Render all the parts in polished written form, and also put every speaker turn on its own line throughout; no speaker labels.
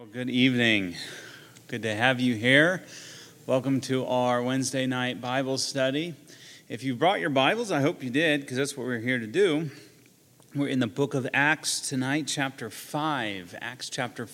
Well, good evening. Good to have you here. Welcome to our Wednesday night Bible study. If you brought your Bibles, I hope you did, because that's what we're here to do. We're in the book of Acts tonight, chapter 5. Acts chapter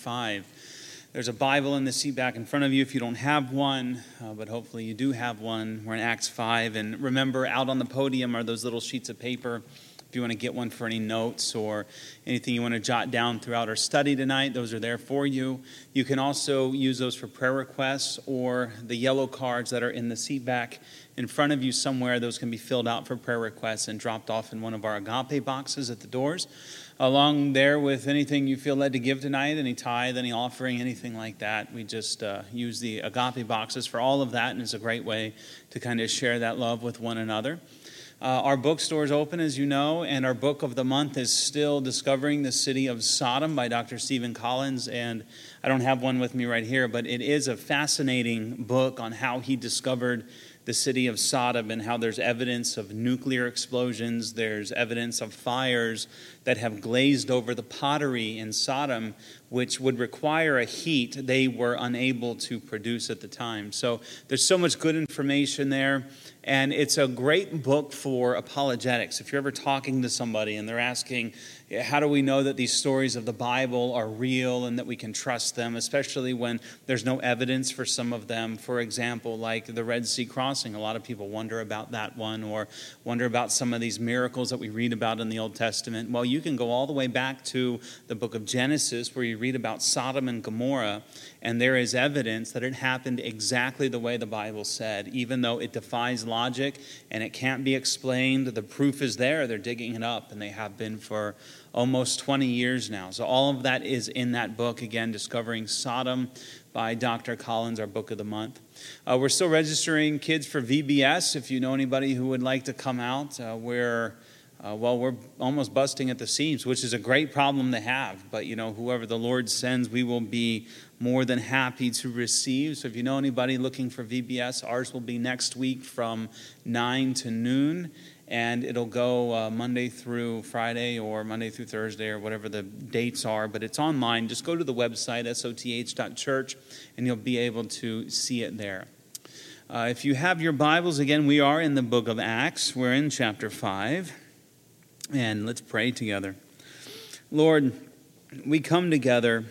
5. There's a Bible in the seat back in front of you if you don't have one, but hopefully you do have one. We're in Acts 5. And remember, out on the podium are those little sheets of paper. If you want to get one for any notes or anything you want to jot down throughout our study tonight, those are there for you. You can also use those for prayer requests or the yellow cards that are in the seat back in front of you somewhere. Those can be filled out for prayer requests and dropped off in one of our agape boxes at the doors. Along there with anything you feel led to give tonight, any tithe, any offering, anything like that. We just use the agape boxes for all of that, and it's a great way to kind of share that love with one another. Our bookstore is open, as you know, and our book of the month is still Discovering the City of Sodom by Dr. Stephen Collins. And I don't have one with me right here, but it is a fascinating book on how he discovered the city of Sodom and how there's evidence of nuclear explosions. There's evidence of fires that have glazed over the pottery in Sodom, which would require a heat they were unable to produce at the time. So there's so much good information there. And it's a great book for apologetics. If you're ever talking to somebody and they're asking, how do we know that these stories of the Bible are real and that we can trust them, especially when there's no evidence for some of them? For example, like the Red Sea crossing. A lot of people wonder about that one or wonder about some of these miracles that we read about in the Old Testament. Well, you can go all the way back to the book of Genesis where you read about Sodom and Gomorrah, and there is evidence that it happened exactly the way the Bible said, even though it defies logic and it can't be explained. The proof is there. They're digging it up, and they have been for almost 20 years now. So all of that is in that book, again, Discovering Sodom by Dr. Collins, our book of the month. We're still registering kids for VBS. If you know anybody who would like to come out, we're almost busting at the seams, which is a great problem to have. But, whoever the Lord sends, we will be more than happy to receive. So if you know anybody looking for VBS, ours will be next week from 9 to noon. And it'll go Monday through Friday or Monday through Thursday or whatever the dates are. But it's online. Just go to the website, soth.church, and you'll be able to see it there. If you have your Bibles, again, we are in the book of Acts. We're in chapter 5. And let's pray together. Lord, we come together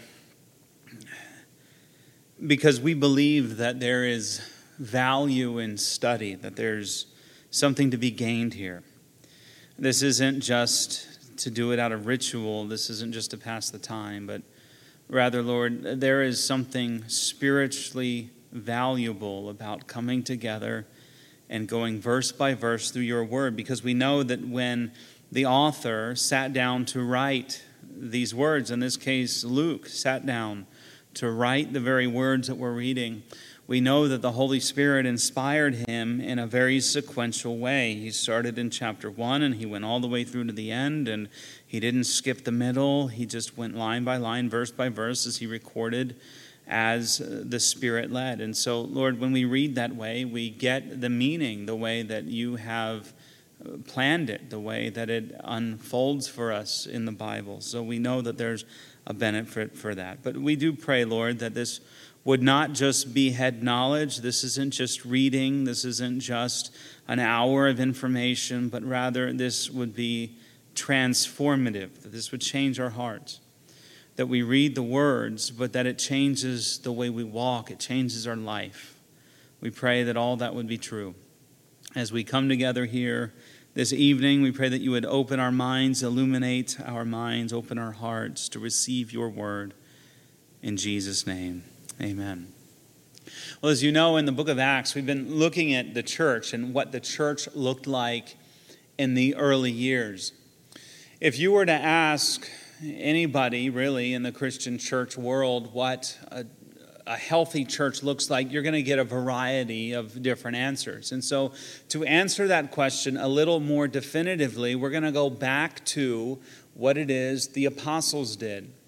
because we believe that there is value in study, that there's something to be gained here. This isn't just to do it out of ritual. This isn't just to pass the time, but rather, Lord, there is something spiritually valuable about coming together and going verse by verse through your word, because we know that when the author sat down to write these words, in this case, Luke sat down to write the very words that we're reading, we know that the Holy Spirit inspired him in a very sequential way. He started in chapter 1 and he went all the way through to the end, and he didn't skip the middle. He just went line by line, verse by verse, as he recorded as the Spirit led. And so, Lord, when we read that way, we get the meaning, the way that you have planned it, the way that it unfolds for us in the Bible. So we know that there's a benefit for that. But we do pray, Lord, that this would not just be head knowledge. This isn't just reading. This isn't just an hour of information, but rather this would be transformative, that this would change our hearts, that we read the words, but that it changes the way we walk. It changes our life. We pray that all that would be true. As we come together here this evening, we pray that you would open our minds, illuminate our minds, open our hearts to receive your word. In Jesus' name, amen. Well, as you know, in the book of Acts, we've been looking at the church and what the church looked like in the early years. If you were to ask anybody really in the Christian church world what a healthy church looks like, you're going to get a variety of different answers. And so to answer that question a little more definitively, we're going to go back to what it is the apostles did.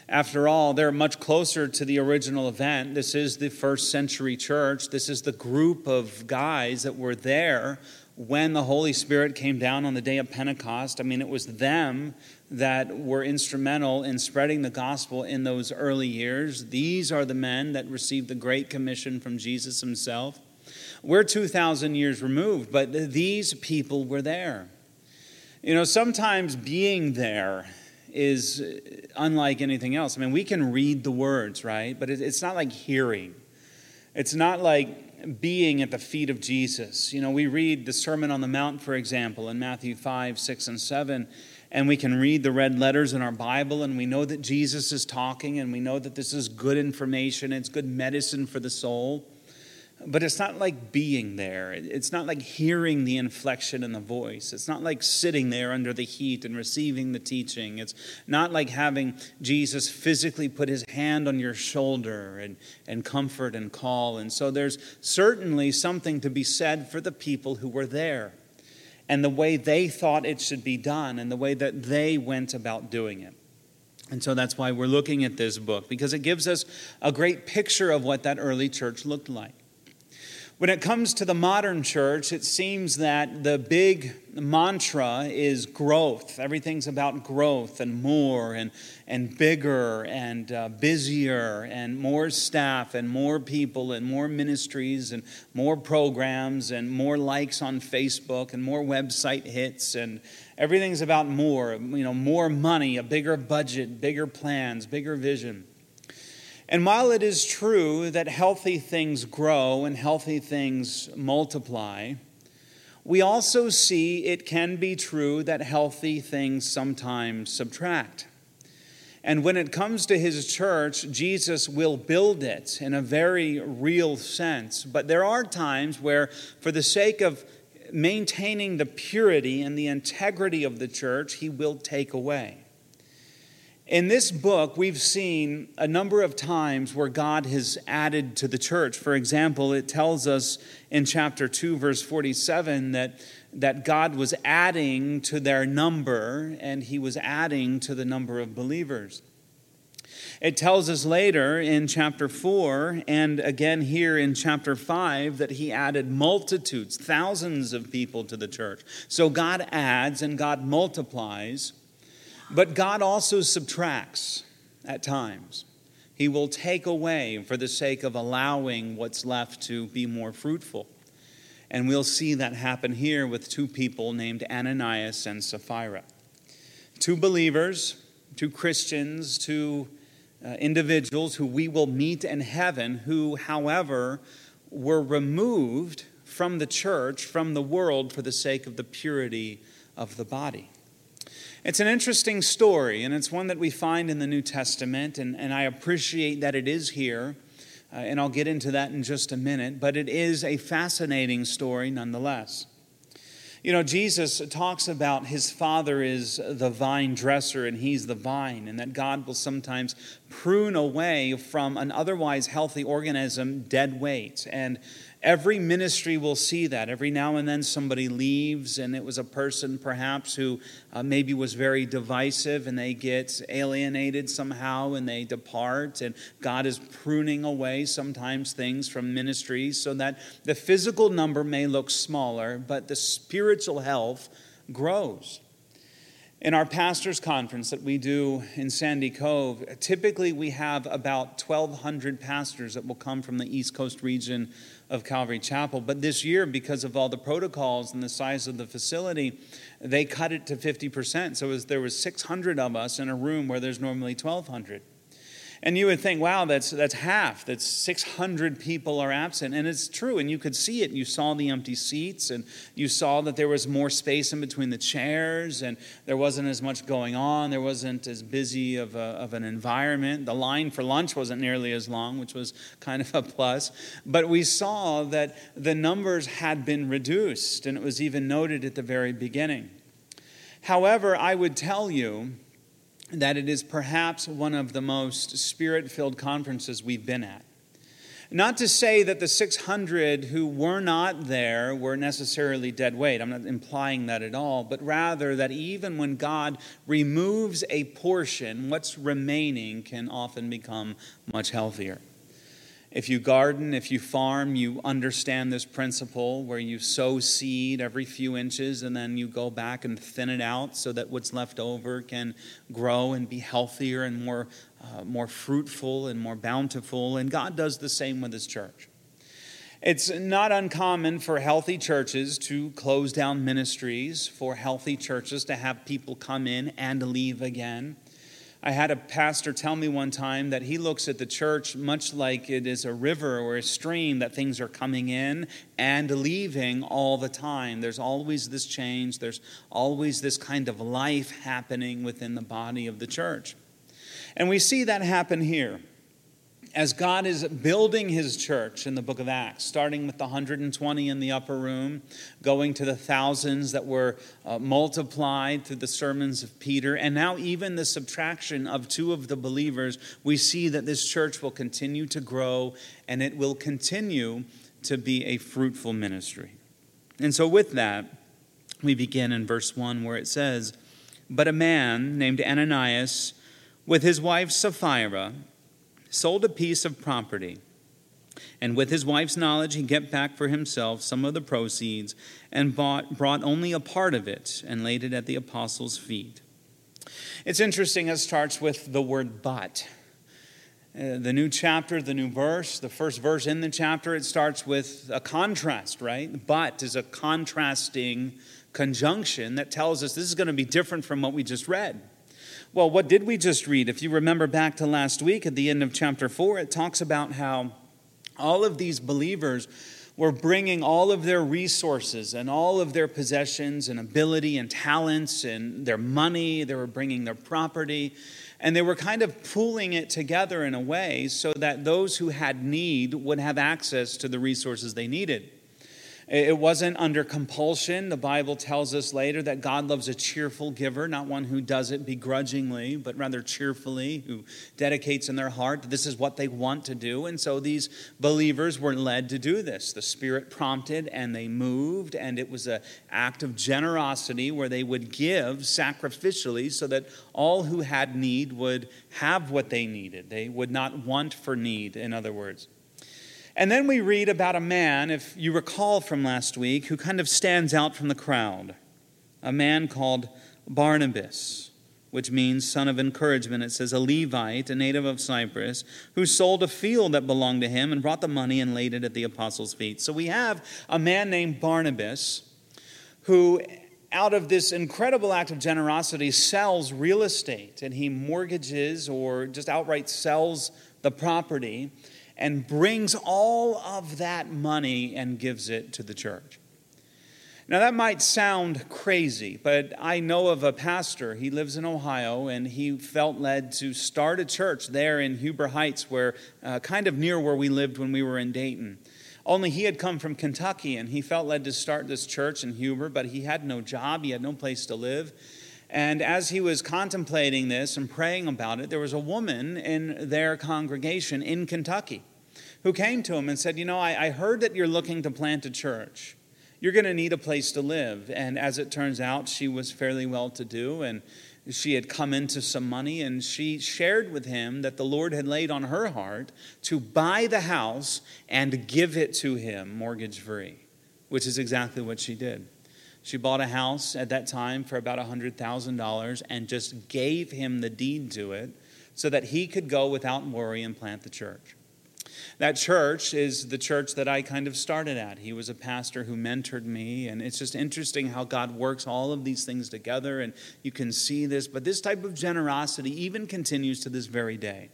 After all, they're much closer to the original event. This is the first century church. This is the group of guys that were there when the Holy Spirit came down on the day of Pentecost. I mean, it was them that were instrumental in spreading the gospel in those early years. These are the men that received the Great Commission from Jesus himself. We're 2,000 years removed, but these people were there. You know, sometimes being there is unlike anything else. I mean, we can read the words, right? But it's not like hearing. It's not like being at the feet of Jesus. You know, we read the Sermon on the Mount, for example, in Matthew 5, 6, and 7, and we can read the red letters in our Bible, and we know that Jesus is talking, and we know that this is good information. It's good medicine for the soul. But it's not like being there. It's not like hearing the inflection in the voice. It's not like sitting there under the heat and receiving the teaching. It's not like having Jesus physically put his hand on your shoulder and comfort and call. And so there's certainly something to be said for the people who were there and the way they thought it should be done and the way that they went about doing it. And so that's why we're looking at this book, because it gives us a great picture of what that early church looked like. When it comes to the modern church, it seems that the big mantra is growth. Everything's about growth and more and bigger and busier and more staff and more people and more ministries and more programs and more likes on Facebook and more website hits, and everything's about more, more money, a bigger budget, bigger plans, bigger vision. And while it is true that healthy things grow and healthy things multiply, we also see it can be true that healthy things sometimes subtract. And when it comes to his church, Jesus will build it in a very real sense. But there are times where, for the sake of maintaining the purity and the integrity of the church, he will take away. In this book, we've seen a number of times where God has added to the church. For example, it tells us in chapter 2, verse 47, that God was adding to their number, and he was adding to the number of believers. It tells us later in chapter 4, and again here in chapter 5, that he added multitudes, thousands of people to the church. So God adds and God multiplies. But God also subtracts at times. He will take away for the sake of allowing what's left to be more fruitful. And we'll see that happen here with two people named Ananias and Sapphira. Two believers, two Christians, two individuals who we will meet in heaven, who, however, were removed from the church, from the world, for the sake of the purity of the body. It's an interesting story, and it's one that we find in the New Testament, and I appreciate that it is here, and I'll get into that in just a minute, but it is a fascinating story nonetheless. You know, Jesus talks about his Father is the vine dresser, and he's the vine, and that God will sometimes prune away from an otherwise healthy organism dead weight. And every ministry will see that. Every now and then somebody leaves, and it was a person perhaps who maybe was very divisive, and they get alienated somehow and they depart. And God is pruning away sometimes things from ministries so that the physical number may look smaller, but the spiritual health grows. In our pastors' conference that we do in Sandy Cove, typically we have about 1,200 pastors that will come from the East Coast region of Calvary Chapel. But this year, because of all the protocols and the size of the facility, they cut it to 50%. So there was 600 of us in a room where there's normally 1,200. And you would think, wow, that's half. That's 600 people are absent. And it's true, and you could see it. You saw the empty seats, and you saw that there was more space in between the chairs, and there wasn't as much going on. There wasn't as busy of an environment. The line for lunch wasn't nearly as long, which was kind of a plus. But we saw that the numbers had been reduced, and it was even noted at the very beginning. However, I would tell you that it is perhaps one of the most spirit-filled conferences we've been at. Not to say that the 600 who were not there were necessarily dead weight. I'm not implying that at all, but rather that even when God removes a portion, what's remaining can often become much healthier. If you garden, if you farm, you understand this principle where you sow seed every few inches and then you go back and thin it out so that what's left over can grow and be healthier and more fruitful and more bountiful. And God does the same with His church. It's not uncommon for healthy churches to close down ministries, for healthy churches to have people come in and leave again. I had a pastor tell me one time that he looks at the church much like it is a river or a stream, that things are coming in and leaving all the time. There's always this change. There's always this kind of life happening within the body of the church. And we see that happen here as God is building His church in the book of Acts, starting with the 120 in the upper room, going to the thousands that were multiplied through the sermons of Peter, and now even the subtraction of 2 of the believers. We see that this church will continue to grow and it will continue to be a fruitful ministry. And so with that, we begin in verse 1 where it says, "But a man named Ananias, with his wife Sapphira, sold a piece of property, and with his wife's knowledge he kept back for himself some of the proceeds and brought only a part of it and laid it at the apostles' feet." It's interesting, it starts with the word "but." The new chapter, the new verse, the first verse in the chapter, it starts with a contrast, right? "But" is a contrasting conjunction that tells us this is going to be different from what we just read. Well, what did we just read? If you remember back to last week at the end of chapter 4, it talks about how all of these believers were bringing all of their resources and all of their possessions and ability and talents and their money. They were bringing their property, and they were kind of pooling it together in a way so that those who had need would have access to the resources they needed. It wasn't under compulsion. The Bible tells us later that God loves a cheerful giver, not one who does it begrudgingly, but rather cheerfully, who dedicates in their heart that this is what they want to do. And so these believers were led to do this. The Spirit prompted and they moved, and it was an act of generosity where they would give sacrificially so that all who had need would have what they needed. They would not want for need, in other words. And then we read about a man, if you recall from last week, who kind of stands out from the crowd. A man called Barnabas, which means son of encouragement. It says a Levite, a native of Cyprus, who sold a field that belonged to him and brought the money and laid it at the apostles' feet. So we have a man named Barnabas who, out of this incredible act of generosity, sells real estate, and he mortgages or just outright sells the property and brings all of that money and gives it to the church. Now that might sound crazy, but I know of a pastor. He lives in Ohio, and he felt led to start a church there in Huber Heights, where kind of near where we lived when we were in Dayton. Only he had come from Kentucky, and he felt led to start this church in Huber, but he had no job, he had no place to live. And as he was contemplating this and praying about it, there was a woman in their congregation in Kentucky who came to him and said, I heard that you're looking to plant a church. You're going to need a place to live. And as it turns out, she was fairly well-to-do, and she had come into some money, and she shared with him that the Lord had laid on her heart to buy the house and give it to him mortgage-free, which is exactly what she did. She bought a house at that time for about $100,000 and just gave him the deed to it so that he could go without worry and plant the church. That church is the church that I kind of started at. He was a pastor who mentored me, and it's just interesting how God works all of these things together, and you can see this. But this type of generosity even continues to this very day.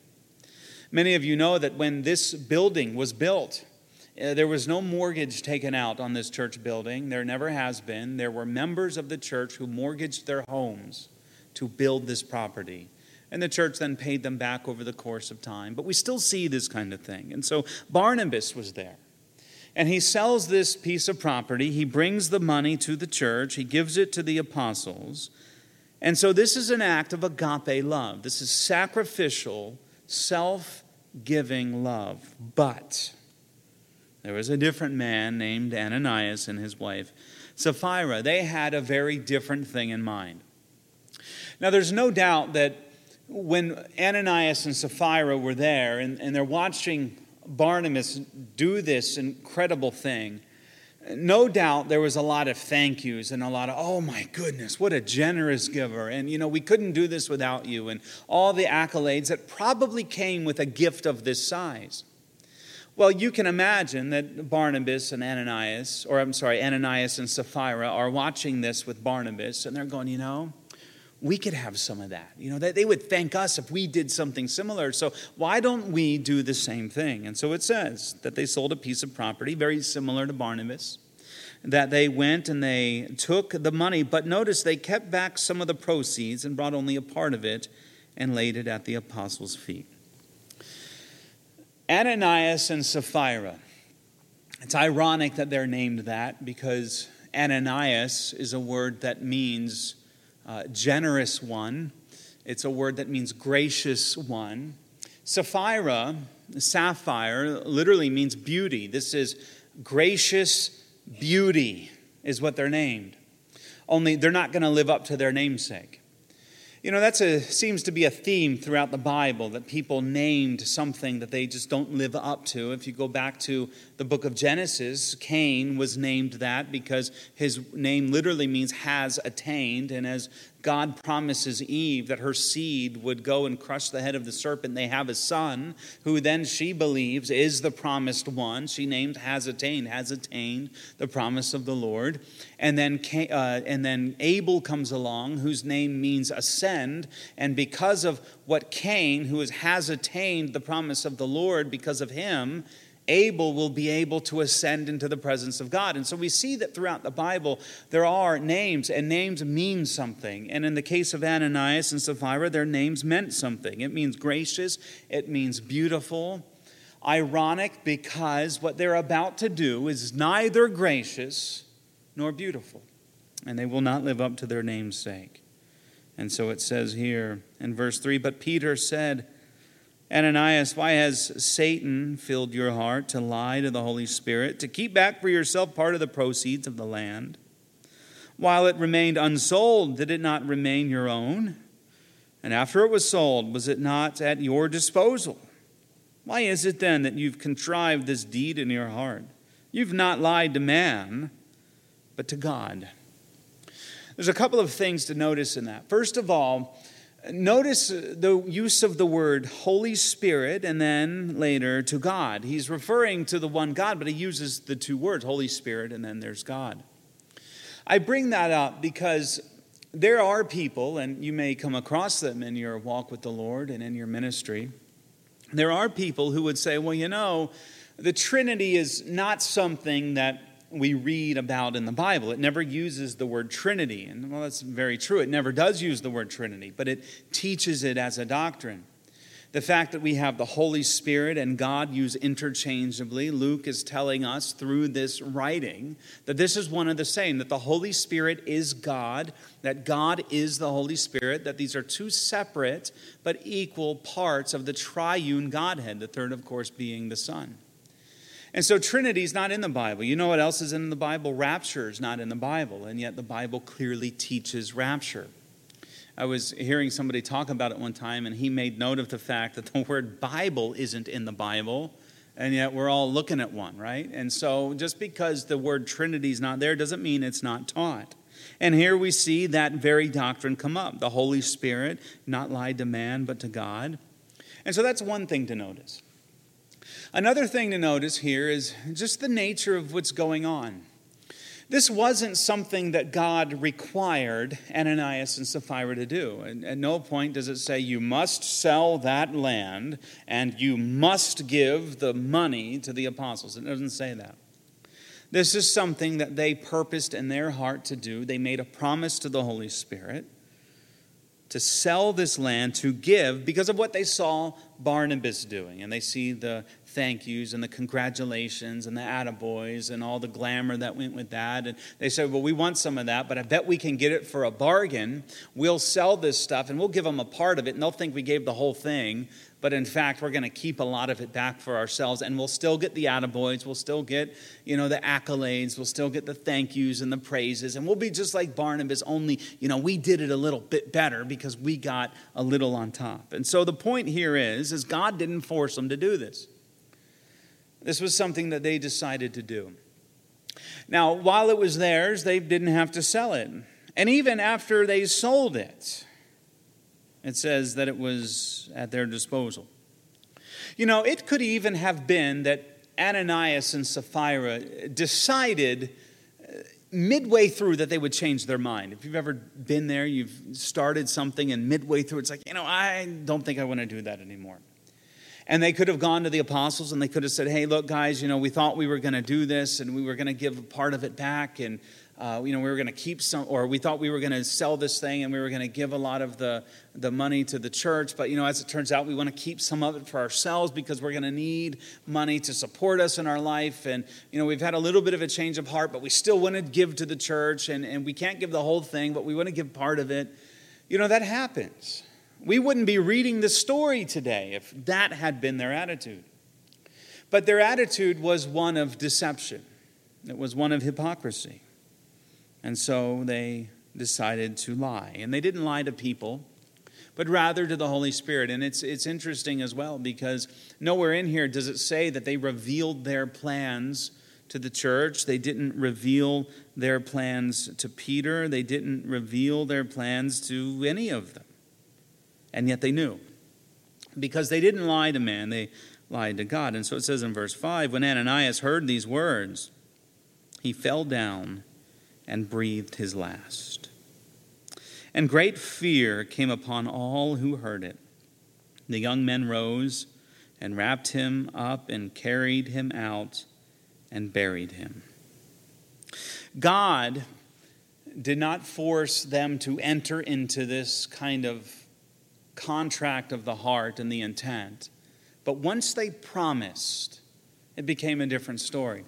Many of you know that when this building was built, there was no mortgage taken out on this church building. There never has been. There were members of the church who mortgaged their homes to build this property. And the church then paid them back over the course of time. But we still see this kind of thing. And so Barnabas was there. And he sells this piece of property. He brings the money to the church. He gives it to the apostles. And so this is an act of agape love. This is sacrificial, self-giving love. But There was a different man named Ananias and his wife Sapphira. They had a very different thing in mind. Now, there's no doubt that when Ananias and Sapphira were there and they're watching Barnabas do this incredible thing, no doubt there was a lot of thank yous and a lot of, oh my goodness, what a generous giver. And, we couldn't do this without you. And all the accolades that probably came with a gift of this size. Well, you can imagine that Ananias and Sapphira are watching this with Barnabas, and they're going, we could have some of that. They would thank us if we did something similar. So why don't we do the same thing? And so it says that they sold a piece of property very similar to Barnabas, that they went and they took the money, but notice they kept back some of the proceeds and brought only a part of it and laid it at the apostles' feet. Ananias and Sapphira. It's ironic that they're named that because Ananias is a word that means generous one. It's a word that means gracious one. Sapphire, literally means beauty. This is gracious beauty is what they're named. Only they're not going to live up to their namesake. That seems to be a theme throughout the Bible, that people named something that they just don't live up to. If you go back to the book of Genesis, Cain was named that because his name literally means has attained. And as God promises Eve that her seed would go and crush the head of the serpent, they have a son who then she believes is the promised one. She named has attained the promise of the Lord. And then Abel comes along, whose name means ascend. And because of what Cain, who has attained the promise of the Lord, because of him, Abel will be able to ascend into the presence of God. And so we see that throughout the Bible, there are names, and names mean something. And in the case of Ananias and Sapphira, their names meant something. It means gracious. It means beautiful. Ironic, because what they're about to do is neither gracious nor beautiful. And they will not live up to their namesake. And so it says here in verse 3, but Peter said, Ananias, why has Satan filled your heart to lie to the Holy Spirit, to keep back for yourself part of the proceeds of the land? While it remained unsold, did it not remain your own? And after it was sold, was it not at your disposal? Why is it then that you've contrived this deed in your heart? You've not lied to man, but to God. There's a couple of things to notice in that. First of all, notice the use of the word Holy Spirit and then later to God. He's referring to the one God, but he uses the two words, Holy Spirit, and then there's God. I bring that up because there are people, and you may come across them in your walk with the Lord and in your ministry. There are people who would say, well, the Trinity is not something that we read about in the Bible. It never uses the word Trinity. And well, that's very true. It never does use the word Trinity, but it teaches it as a doctrine. The fact that we have the Holy Spirit and God used interchangeably, Luke is telling us through this writing that this is one and the same, that the Holy Spirit is God, that God is the Holy Spirit, that these are two separate but equal parts of the triune Godhead, the third, of course, being the Son. And so Trinity is not in the Bible. You know what else is in the Bible? Rapture is not in the Bible, and yet the Bible clearly teaches rapture. I was hearing somebody talk about it one time, and he made note of the fact that the word Bible isn't in the Bible, and yet we're all looking at one, right? And so just because the word Trinity is not there doesn't mean it's not taught. And here we see that very doctrine come up. The Holy Spirit, not lied to man, but to God. And so that's one thing to notice. Another thing to notice here is just the nature of what's going on. This wasn't something that God required Ananias and Sapphira to do. And at no point does it say you must sell that land and you must give the money to the apostles. It doesn't say that. This is something that they purposed in their heart to do. They made a promise to the Holy Spirit to sell this land, to give, because of what they saw Barnabas doing. And they see the thank yous and the congratulations and the attaboys and all the glamour that went with that. And they said, well, we want some of that, but I bet we can get it for a bargain. We'll sell this stuff and we'll give them a part of it, and they'll think we gave the whole thing. But in fact, we're going to keep a lot of it back for ourselves, and we'll still get the attaboys, we'll still get, the accolades, we'll still get the thank yous and the praises, and we'll be just like Barnabas, only, we did it a little bit better because we got a little on top. And so the point here is God didn't force them to do this. This was something that they decided to do. Now, while it was theirs, they didn't have to sell it. And even after they sold it, it says that it was at their disposal. It could even have been that Ananias and Sapphira decided midway through that they would change their mind. If you've ever been there, you've started something, and midway through it's like, I don't think I want to do that anymore. And they could have gone to the apostles and they could have said, hey, look, guys, we thought we were going to do this and we were going to give a part of it back, and we were going to keep some, or we thought we were going to sell this thing and we were going to give a lot of the money to the church. But, as it turns out, we want to keep some of it for ourselves because we're going to need money to support us in our life. And, we've had a little bit of a change of heart, but we still want to give to the church, and we can't give the whole thing, but we want to give part of it. That happens. We wouldn't be reading this story today if that had been their attitude. But their attitude was one of deception. It was one of hypocrisy. And so they decided to lie. And they didn't lie to people, but rather to the Holy Spirit. And it's interesting as well, because nowhere in here does it say that they revealed their plans to the church. They didn't reveal their plans to Peter. They didn't reveal their plans to any of them. And yet they knew. Because they didn't lie to man, they lied to God. And so it says in verse 5, when Ananias heard these words, he fell down and breathed his last. And great fear came upon all who heard it. The young men rose and wrapped him up and carried him out and buried him. God did not force them to enter into this kind of contract of the heart and the intent. But once they promised, it became a different story.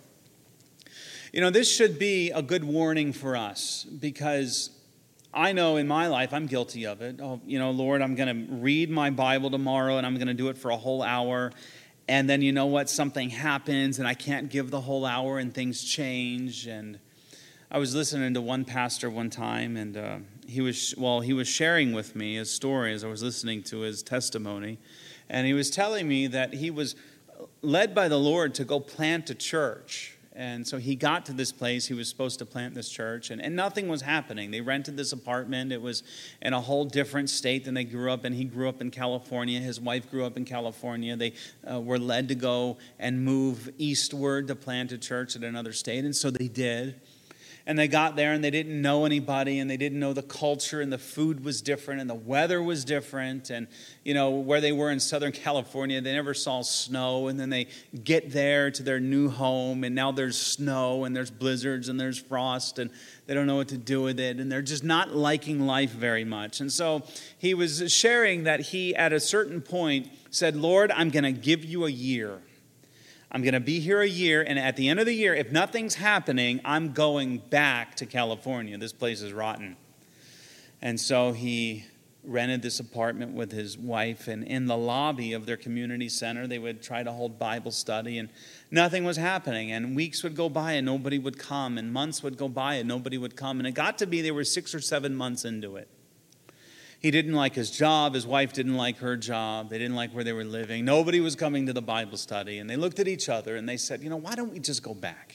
This should be a good warning for us, because I know in my life I'm guilty of it. Oh, Lord, I'm going to read my Bible tomorrow and I'm going to do it for a whole hour. And then you know what? Something happens and I can't give the whole hour and things change. And I was listening to one pastor one time, and he was sharing with me his story as I was listening to his testimony. And he was telling me that he was led by the Lord to go plant a church. And so he got to this place. He was supposed to plant this church, and nothing was happening. They rented this apartment. It was in a whole different state than they grew up in. He grew up in California. His wife grew up in California. They were led to go and move eastward to plant a church in another state, and so they did. And they got there, and they didn't know anybody, and they didn't know the culture, and the food was different, and the weather was different. And, where they were in Southern California, they never saw snow. And then they get there to their new home, and now there's snow, and there's blizzards, and there's frost, and they don't know what to do with it. And they're just not liking life very much. And so he was sharing that he, at a certain point, said, Lord, I'm going to give you a year. I'm going to be here a year, and at the end of the year, if nothing's happening, I'm going back to California. This place is rotten. And so he rented this apartment with his wife, and in the lobby of their community center, they would try to hold Bible study, and nothing was happening. And weeks would go by, and nobody would come, and months would go by, and nobody would come. And it got to be they were 6 or 7 months into it. He didn't like his job. His wife didn't like her job. They didn't like where they were living. Nobody was coming to the Bible study. And they looked at each other and they said, why don't we just go back?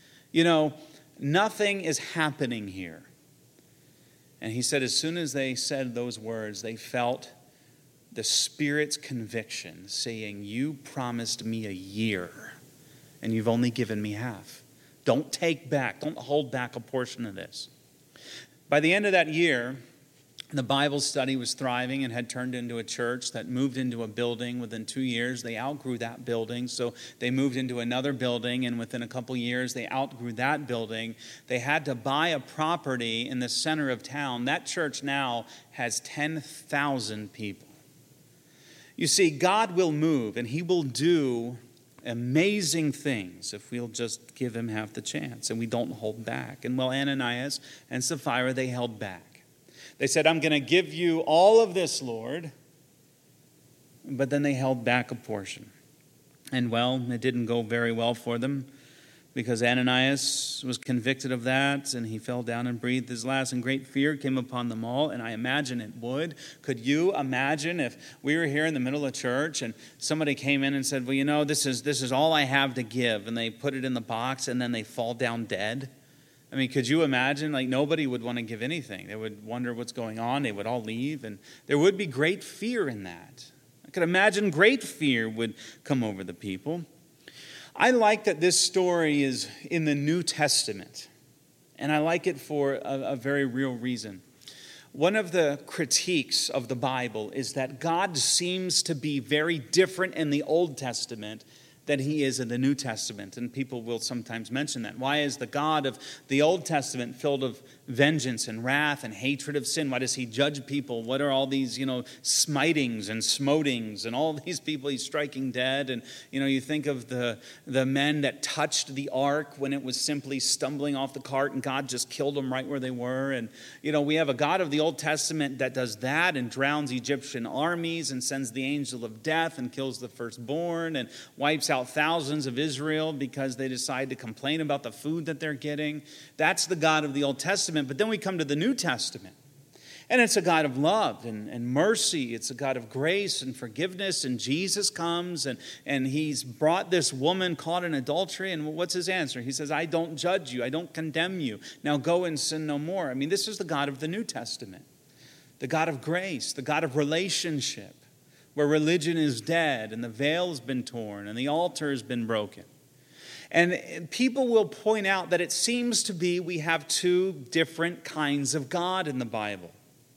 Nothing is happening here. And he said, as soon as they said those words, they felt the Spirit's conviction saying, you promised me a year and you've only given me half. Don't hold back a portion of this. By the end of that year, the Bible study was thriving and had turned into a church that moved into a building. Within 2 years, they outgrew that building. So they moved into another building, and within a couple years, they outgrew that building. They had to buy a property in the center of town. That church now has 10,000 people. You see, God will move, and he will do amazing things if we'll just give him half the chance and we don't hold back. And well, Ananias and Sapphira, they held back. They said, I'm going to give you all of this, Lord. But then they held back a portion. And well, it didn't go very well for them, because Ananias was convicted of that, and he fell down and breathed his last, and great fear came upon them all, and I imagine it would. Could you imagine if we were here in the middle of church and somebody came in and said, well, you know, this is all I have to give, and they put it in the box and then they fall down dead? I mean, could you imagine? Like, nobody would want to give anything. They would wonder what's going on. They would all leave, and there would be great fear in that. I could imagine great fear would come over the people. I like that this story is in the New Testament, and I like it for a very real reason. One of the critiques of the Bible is that God seems to be very different in the Old Testament than he is in the New Testament, and people will sometimes mention that. Why is the God of the Old Testament filled of vengeance and wrath and hatred of sin? Why does he judge people? What are all these, smitings and smotings and all these people he's striking dead? And, you think of the men that touched the ark when it was simply stumbling off the cart and God just killed them right where they were. And, we have a God of the Old Testament that does that and drowns Egyptian armies and sends the angel of death and kills the firstborn and wipes out thousands of Israel because they decide to complain about the food that they're getting. That's the God of the Old Testament. But then we come to the New Testament, and it's a God of love and mercy. It's a God of grace and forgiveness, and Jesus comes, and he's brought this woman caught in adultery, and what's his answer? He says, I don't judge you. I don't condemn you. Now go and sin no more. I mean, this is the God of the New Testament, the God of grace, the God of relationship, where religion is dead and the veil has been torn and the altar has been broken. And people will point out that it seems to be we have two different kinds of God in the Bible,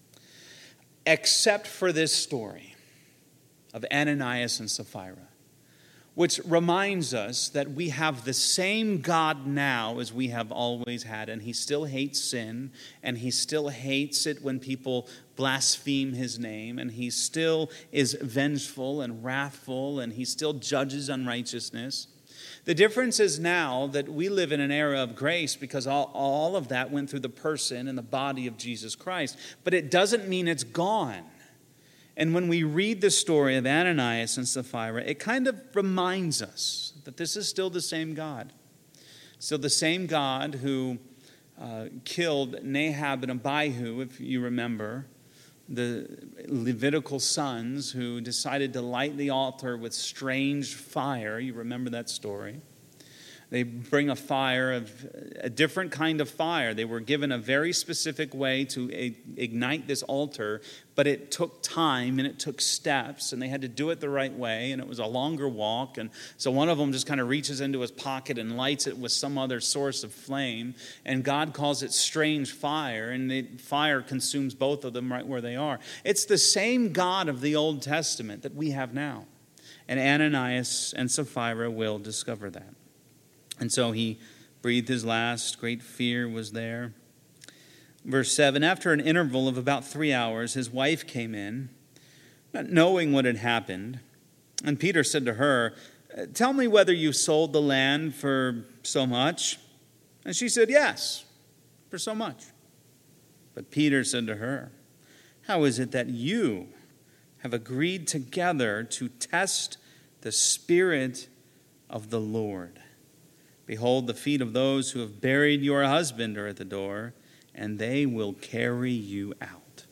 except for this story of Ananias and Sapphira, which reminds us that we have the same God now as we have always had, and he still hates sin, and he still hates it when people blaspheme his name, and he still is vengeful and wrathful, and he still judges unrighteousness. The difference is now that we live in an era of grace because all of that went through the person and the body of Jesus Christ. But it doesn't mean it's gone. And when we read the story of Ananias and Sapphira, it kind of reminds us that this is still the same God. Still the same God who killed Nahab and Abihu, if you remember, the Levitical sons who decided to light the altar with strange fire. You remember that story. They bring a fire, of a different kind of fire. They were given a very specific way to ignite this altar, but it took time and it took steps, and they had to do it the right way, and it was a longer walk. And so one of them just kind of reaches into his pocket and lights it with some other source of flame, and God calls it strange fire, and the fire consumes both of them right where they are. It's the same God of the Old Testament that we have now, and Ananias and Sapphira will discover that. And so he breathed his last. Great fear was there. Verse 7, after an interval of about 3 hours, his wife came in, not knowing what had happened. And Peter said to her, tell me whether you sold the land for so much. And she said, yes, for so much. But Peter said to her, how is it that you have agreed together to test the Spirit of the Lord? Behold, the feet of those who have buried your husband are at the door, and they will carry you out.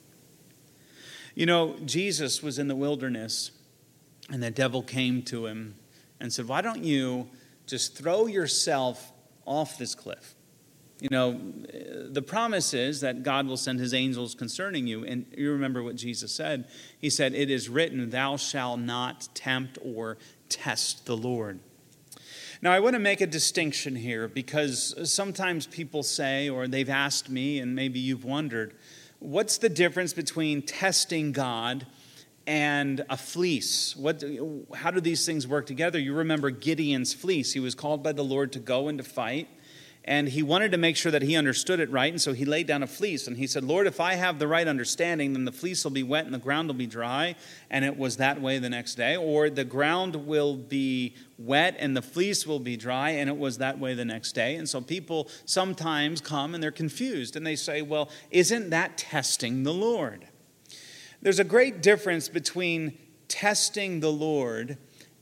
Jesus was in the wilderness, and the devil came to him and said, why don't you just throw yourself off this cliff? The promise is that God will send his angels concerning you. And you remember what Jesus said. He said, it is written, thou shalt not tempt or test the Lord. Now, I want to make a distinction here because sometimes people say, or they've asked me, and maybe you've wondered, what's the difference between testing God and a fleece? How do these things work together? You remember Gideon's fleece. He was called by the Lord to go and to fight, And he wanted to make sure that he understood it right, and so he laid down a fleece. And he said, Lord, if I have the right understanding, then the fleece will be wet and the ground will be dry. And it was that way the next day. Or the ground will be wet and the fleece will be dry, and it was that way the next day. And so people sometimes come and they're confused, and they say, well, isn't that testing the Lord? There's a great difference between testing the Lord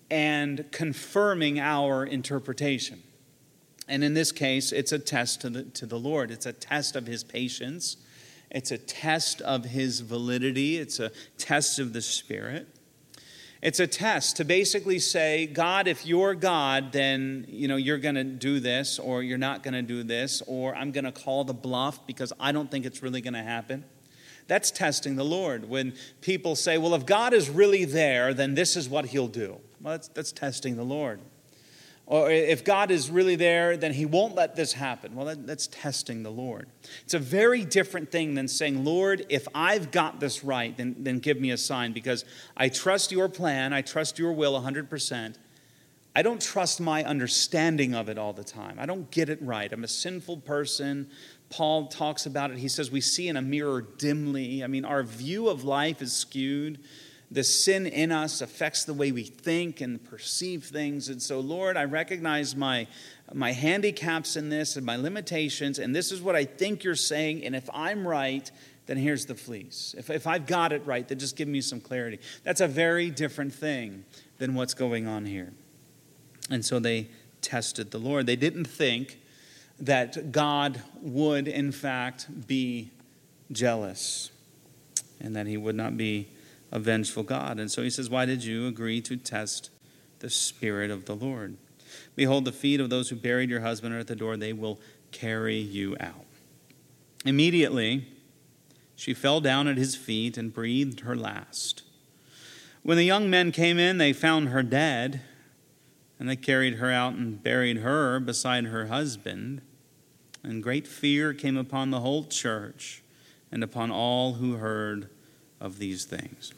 and confirming our interpretation. And in this case, it's a test to the Lord. It's a test of his patience. It's a test of his validity. It's a test of the Spirit. It's a test to basically say, God, if you're God, then you're going to do this, or you're not going to do this, or I'm going to call the bluff because I don't think it's really going to happen. That's testing the Lord. When people say, well, if God is really there, then this is what he'll do. Well, that's testing the Lord. Or if God is really there, then he won't let this happen. Well, that's testing the Lord. It's a very different thing than saying, Lord, if I've got this right, then give me a sign, because I trust your plan. I trust your will 100%. I don't trust my understanding of it all the time. I don't get it right. I'm a sinful person. Paul talks about it. He says we see in a mirror dimly. I mean, our view of life is skewed. The sin in us affects the way we think and perceive things. And so, Lord, I recognize my handicaps in this and my limitations, and this is what I think you're saying. And if I'm right, then here's the fleece. If I've got it right, then just give me some clarity. That's a very different thing than what's going on here. And so they tested the Lord. They didn't think that God would, in fact, be jealous and that he would not be a vengeful God. And so he says, why did you agree to test the Spirit of the Lord? Behold, the feet of those who buried your husband are at the door. They will carry you out. Immediately, she fell down at his feet and breathed her last. When the young men came in, they found her dead, and they carried her out and buried her beside her husband. And great fear came upon the whole church and upon all who heard of these things.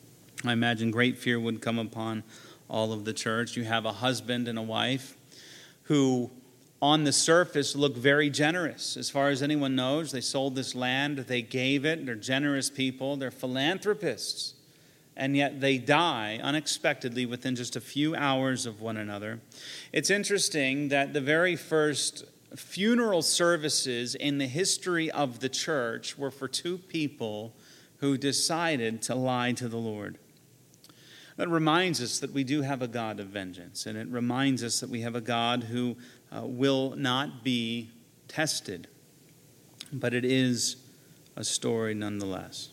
I imagine great fear would come upon all of the church. You have a husband and a wife who, on the surface, look very generous. As far as anyone knows, they sold this land, they gave it, they're generous people, they're philanthropists. And yet they die unexpectedly within just a few hours of one another. It's interesting that the very first funeral services in the history of the church were for two people who decided to lie to the Lord. That reminds us that we do have a God of vengeance, and it reminds us that we have a God who will not be tested. But it is a story nonetheless.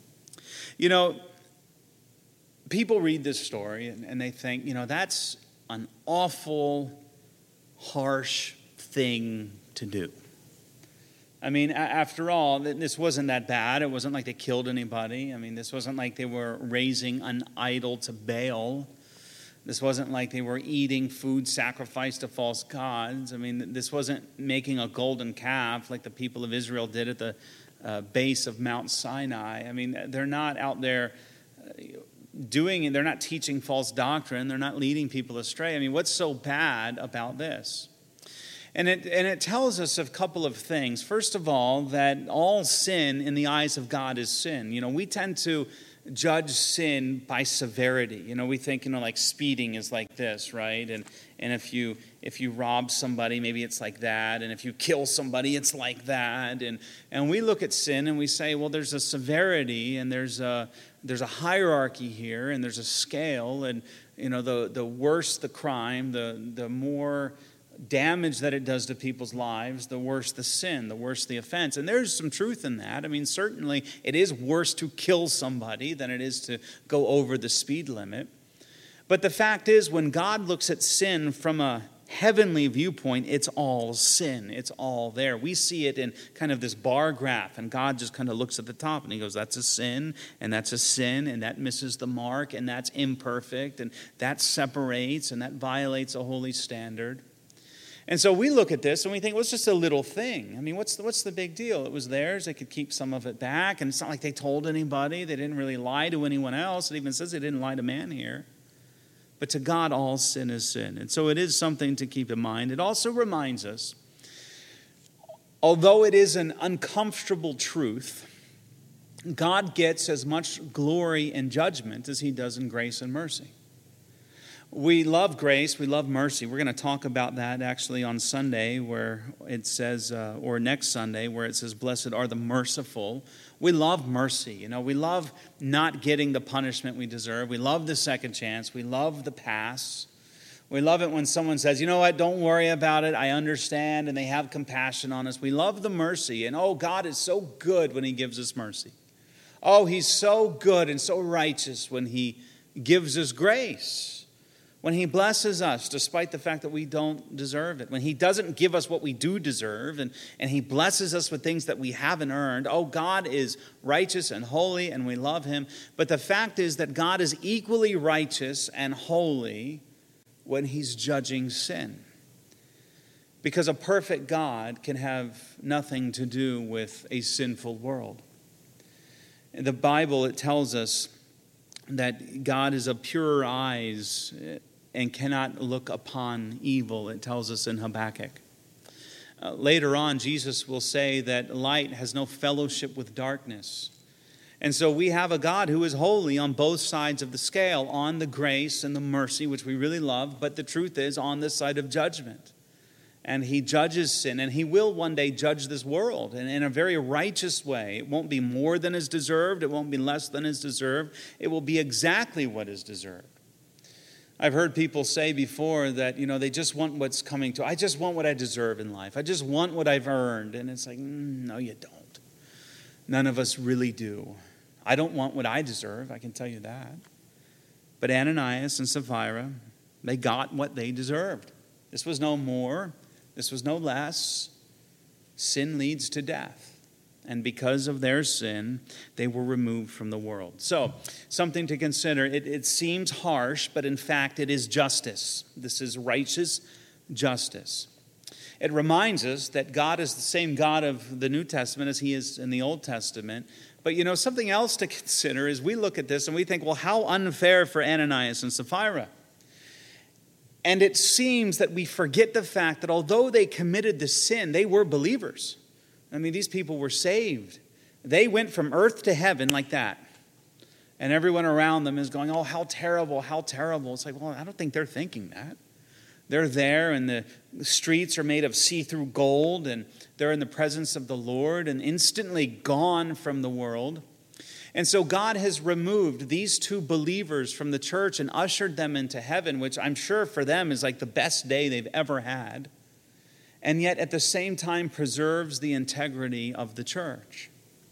People read this story and they think, that's an awful, harsh thing to do. I mean, after all, this wasn't that bad. It wasn't like they killed anybody. I mean, this wasn't like they were raising an idol to Baal. This wasn't like they were eating food sacrificed to false gods. I mean, this wasn't making a golden calf like the people of Israel did at the base of Mount Sinai. I mean, they're not out there doing it. They're not teaching false doctrine. They're not leading people astray. I mean, what's so bad about this? And it tells us a couple of things. First of all, that all sin in the eyes of God is sin. We tend to judge sin by severity. We think, like speeding is like this, right? And if you rob somebody, maybe it's like that. And if you kill somebody, it's like that. And we look at sin and we say, well, there's a severity and there's a hierarchy here and there's a scale. And the worse the crime, the more damage that it does to people's lives, the worse the sin, the worse the offense. And there's some truth in that. I mean, certainly it is worse to kill somebody than it is to go over the speed limit. But the fact is, when God looks at sin from a heavenly viewpoint, it's all sin. It's all there. We see it in kind of this bar graph, and God just kind of looks at the top and he goes, that's a sin, and that's a sin, and that misses the mark, and that's imperfect, and that separates, and that violates a holy standard. And so we look at this and we think, well, it's just a little thing. I mean, what's the big deal? It was theirs. They could keep some of it back. And it's not like they told anybody. They didn't really lie to anyone else. It even says they didn't lie to man here. But to God, all sin is sin. And so it is something to keep in mind. It also reminds us although it is an uncomfortable truth, God gets as much glory and judgment as he does in grace and mercy. We love grace, we love mercy. We're going to talk about that actually on Sunday where it says, or next Sunday where it says, blessed are the merciful. We love mercy. We love not getting the punishment we deserve. We love the second chance. We love the pass. We love it when someone says, you know what, don't worry about it. I understand, and they have compassion on us. We love the mercy. And oh, God is so good when he gives us mercy. Oh, he's so good and so righteous when he gives us grace. When he blesses us despite the fact that we don't deserve it. When he doesn't give us what we do deserve and he blesses us with things that we haven't earned. Oh, God is righteous and holy and we love him. But the fact is that God is equally righteous and holy when he's judging sin. Because a perfect God can have nothing to do with a sinful world. In the Bible, it tells us that God is of purer eyes and cannot look upon evil, it tells us in Habakkuk. Later on, Jesus will say that light has no fellowship with darkness. And so we have a God who is holy on both sides of the scale, on the grace and the mercy, which we really love, but the truth is on the side of judgment. And he judges sin, and he will one day judge this world, and in a very righteous way. It won't be more than is deserved. It won't be less than is deserved. It will be exactly what is deserved. I've heard people say before that, they just want what's coming to. I just want what I deserve in life. I just want what I've earned. And it's like, no, you don't. None of us really do. I don't want what I deserve, I can tell you that. But Ananias and Sapphira, they got what they deserved. This was no more. This was no less. Sin leads to death. And because of their sin, they were removed from the world. So, something to consider. It seems harsh, but in fact it is justice. This is righteous justice. It reminds us that God is the same God of the New Testament as he is in the Old Testament. But something else to consider is we look at this and we think, well, how unfair for Ananias and Sapphira. And it seems that we forget the fact that although they committed the sin, they were believers. These people were saved. They went from earth to heaven like that. And everyone around them is going, oh, how terrible, how terrible. It's like, well, I don't think they're thinking that. They're there and the streets are made of see-through gold and they're in the presence of the Lord and instantly gone from the world. And so God has removed these two believers from the church and ushered them into heaven, which I'm sure for them is like the best day they've ever had. And yet at the same time preserves the integrity of the church.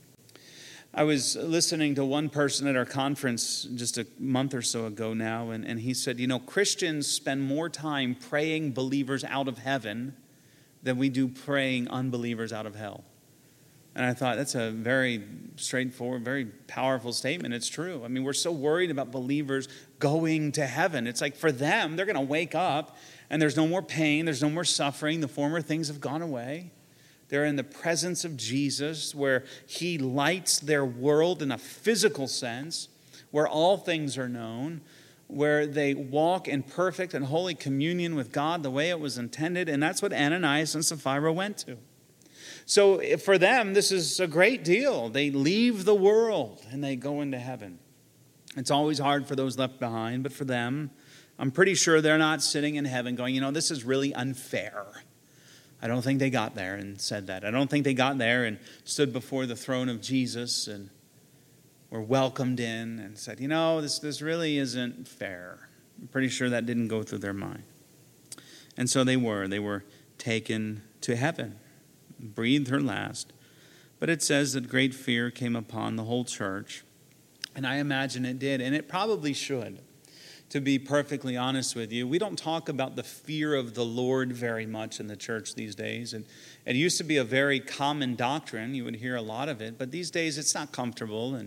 I was listening to one person at our conference just a month or so ago now, and he said, Christians spend more time praying believers out of heaven than we do praying unbelievers out of hell. And I thought, that's a very straightforward, very powerful statement. It's true. We're so worried about believers going to heaven. It's like for them, they're going to wake up and there's no more pain, there's no more suffering. The former things have gone away. They're in the presence of Jesus where he lights their world in a physical sense, where all things are known, where they walk in perfect and holy communion with God the way it was intended. And that's what Ananias and Sapphira went to. So for them, this is a great deal. They leave the world and they go into heaven. It's always hard for those left behind, but for them, I'm pretty sure they're not sitting in heaven going, this is really unfair. I don't think they got there and said that. I don't think they got there and stood before the throne of Jesus and were welcomed in and said, this really isn't fair. I'm pretty sure that didn't go through their mind. And so they were taken to heaven. Breathed her last. But it says that great fear came upon the whole church. And I imagine it did. And it probably should. To be perfectly honest with you, we don't talk about the fear of the Lord very much in the church these days. And it used to be a very common doctrine. You would hear a lot of it. But these days it's not comfortable. And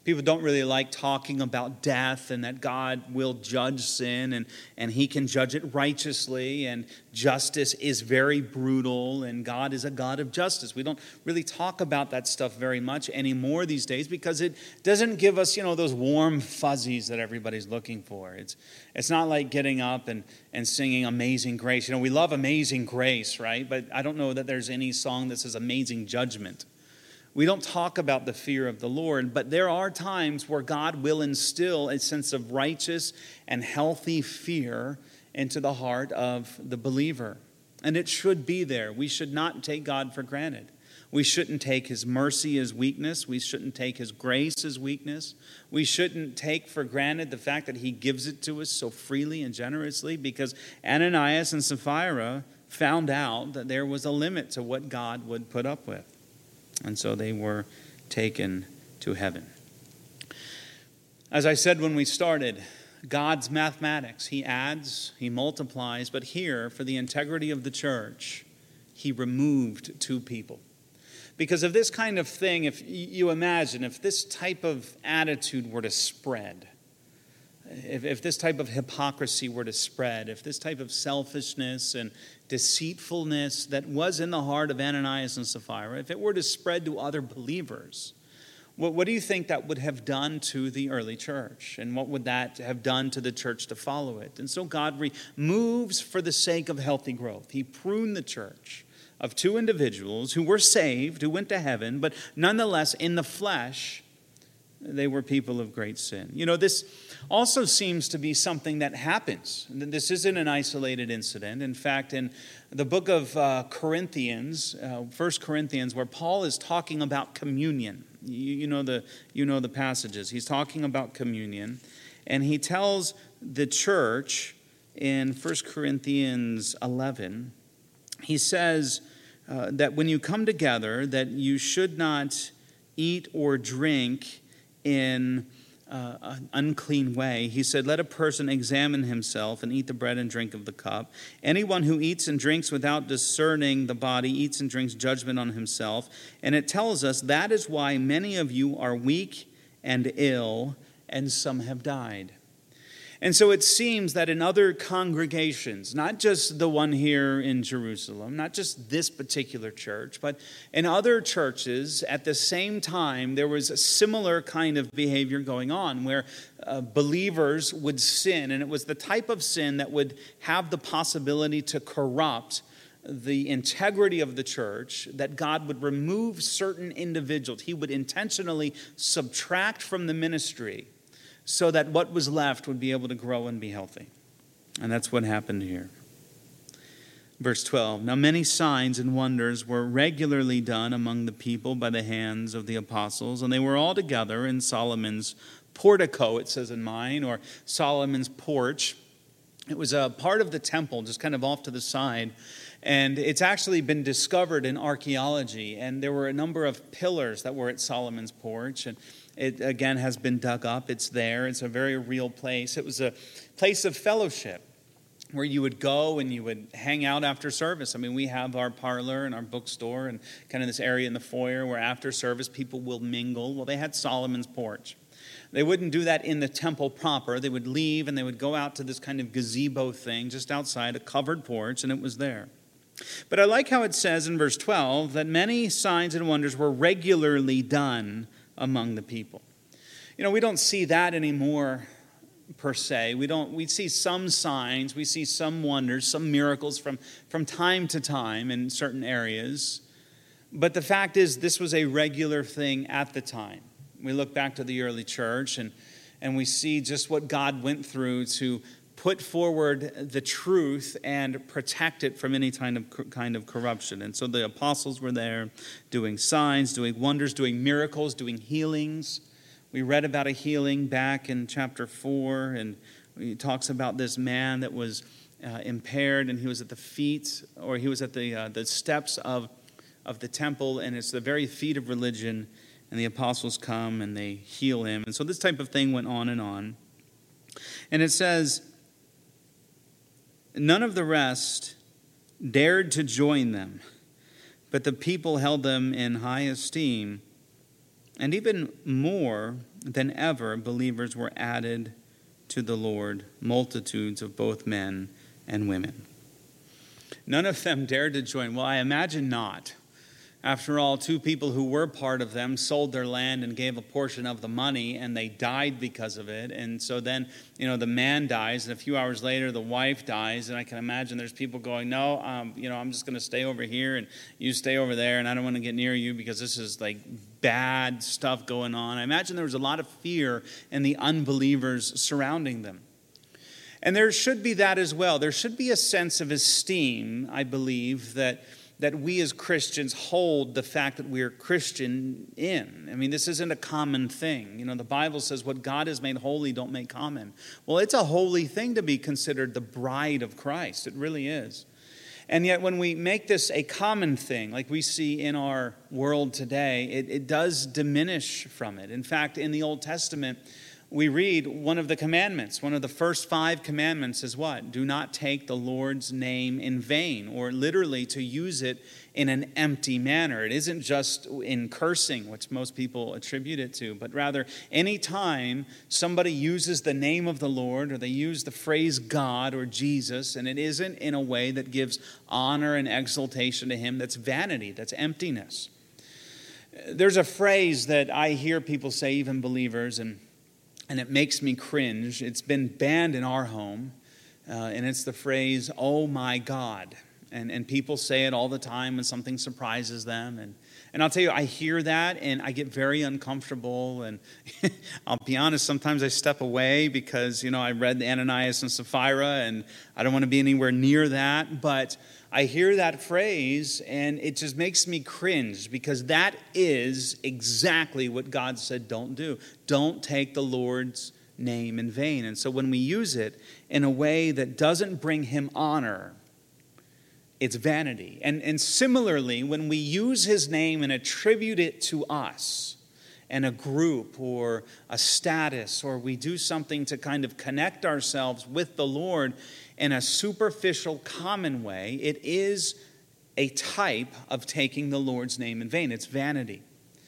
People don't really like talking about death and that God will judge sin and he can judge it righteously, and justice is very brutal and God is a God of justice. We don't really talk about that stuff very much anymore these days because it doesn't give us, those warm fuzzies that everybody's looking for. It's not like getting up and singing Amazing Grace. We love Amazing Grace, right? But I don't know that there's any song that says Amazing Judgment. We don't talk about the fear of the Lord, but there are times where God will instill a sense of righteous and healthy fear into the heart of the believer. And it should be there. We should not take God for granted. We shouldn't take his mercy as weakness. We shouldn't take his grace as weakness. We shouldn't take for granted the fact that he gives it to us so freely and generously, because Ananias and Sapphira found out that there was a limit to what God would put up with. And so they were taken to heaven. As I said when we started, God's mathematics. He adds, he multiplies, but here, for the integrity of the church, he removed 2 people. Because of this kind of thing, if you imagine, if this type of attitude were to spread, if this type of hypocrisy were to spread, if this type of selfishness and deceitfulness that was in the heart of Ananias and Sapphira, if it were to spread to other believers, what do you think that would have done to the early church? And what would that have done to the church to follow it? And so God removes for the sake of healthy growth. He pruned the church of 2 individuals who were saved, who went to heaven, but nonetheless, in the flesh, they were people of great sin. This also seems to be something that happens. This isn't an isolated incident. In fact, in the book of Corinthians, 1 Corinthians, where Paul is talking about communion, you know the passages. He's talking about communion, and he tells the church in 1 Corinthians 11, he says that when you come together, that you should not eat or drink in an unclean way. He said, let a person examine himself and eat the bread and drink of the cup. Anyone who eats and drinks without discerning the body eats and drinks judgment on himself. And it tells us that is why many of you are weak and ill, and some have died. And so it seems that in other congregations, not just the one here in Jerusalem, not just this particular church, but in other churches at the same time, there was a similar kind of behavior going on where believers would sin. And it was the type of sin that would have the possibility to corrupt the integrity of the church, that God would remove certain individuals. He would intentionally subtract from the ministry so that what was left would be able to grow and be healthy. And that's what happened here. Verse 12, now many signs and wonders were regularly done among the people by the hands of the apostles, and they were all together in Solomon's portico, it says in mine, or Solomon's porch. It was a part of the temple, just kind of off to the side. And it's actually been discovered in archaeology. And there were a number of pillars that were at Solomon's porch. And it, again, has been dug up. It's there. It's a very real place. It was a place of fellowship where you would go and you would hang out after service. I mean, we have our parlor and our bookstore and kind of this area in the foyer where after service people will mingle. Well, they had Solomon's porch. They wouldn't do that in the temple proper. They would leave and they would go out to this kind of gazebo thing just outside, a covered porch, and it was there. But I like how it says in verse 12 that many signs and wonders were regularly done among the people. We don't see that anymore per se. We see some signs, we see some wonders, some miracles from time to time in certain areas. But the fact is, this was a regular thing at the time. We look back to the early church and we see just what God went through to put forward the truth and protect it from any kind of corruption. And so the apostles were there doing signs, doing wonders, doing miracles, doing healings. We read about a healing back in chapter 4, and he talks about this man that was impaired, and he was at the feet, or he was at the steps of the temple, and it's the very feet of religion, and the apostles come and they heal him. And so this type of thing went on. And it says, none of the rest dared to join them, but the people held them in high esteem And even more than ever, believers were added to the Lord, multitudes of both men and women. None of them dared to join. Well, I imagine not. After all, two people who were part of them sold their land and gave a portion of the money, and they died because of it. And so then, the man dies, and a few hours later, the wife dies. And I can imagine there's people going, no, I'm just going to stay over here, and you stay over there, and I don't want to get near you because this is like bad stuff going on. I imagine there was a lot of fear in the unbelievers surrounding them. And there should be that as well. There should be a sense of esteem, I believe, that we as Christians hold the fact that we are Christian in. I mean, this isn't a common thing. The Bible says what God has made holy, don't make common. Well, it's a holy thing to be considered the bride of Christ. It really is. And yet when we make this a common thing, like we see in our world today, it does diminish from it. In fact, in the Old Testament, we read one of the commandments. One of the first 5 commandments is what? Do not take the Lord's name in vain, or literally to use it in an empty manner. It isn't just in cursing, which most people attribute it to, but rather any time somebody uses the name of the Lord, or they use the phrase God or Jesus, and it isn't in a way that gives honor and exaltation to Him, that's vanity, that's emptiness. There's a phrase that I hear people say, even believers, and it makes me cringe. It's been banned in our home, and it's the phrase, oh my God. And people say it all the time when something surprises them. And I'll tell you, I hear that, and I get very uncomfortable. And I'll be honest, sometimes I step away because, I read Ananias and Sapphira, and I don't want to be anywhere near that. But I hear that phrase, and it just makes me cringe, because that is exactly what God said don't do. Don't take the Lord's name in vain. And so when we use it in a way that doesn't bring Him honor, it's vanity. And similarly, when we use His name and attribute it to us and a group or a status, or we do something to kind of connect ourselves with the Lord in a superficial, common way, it is a type of taking the Lord's name in vain. It's vanity.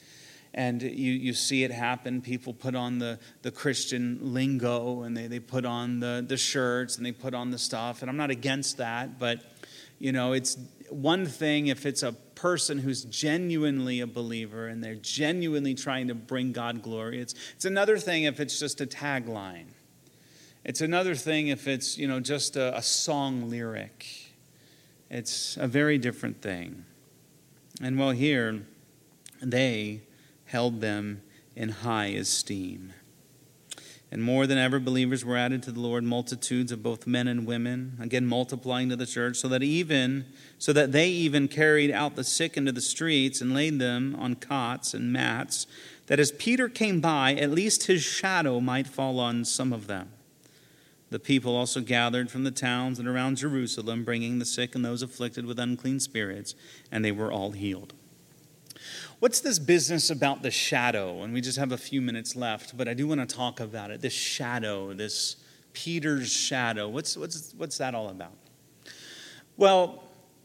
And you see it happen. People put on the Christian lingo, and they put on the shirts, and they put on the stuff. And I'm not against that, but it's one thing if it's a person who's genuinely a believer and they're genuinely trying to bring God glory. It's another thing if it's just a tagline. It's another thing if it's, just a song lyric. It's a very different thing. And well, here, they held them in high esteem. And more than ever, believers were added to the Lord, multitudes of both men and women, again multiplying to the church, so that they even carried out the sick into the streets and laid them on cots and mats, that as Peter came by, at least his shadow might fall on some of them. The people also gathered from the towns and around Jerusalem, bringing the sick and those afflicted with unclean spirits, and they were all healed. What's this business about the shadow? And we just have a few minutes left, but I do want to talk about it. This shadow, this Peter's shadow. What's that all about? Well,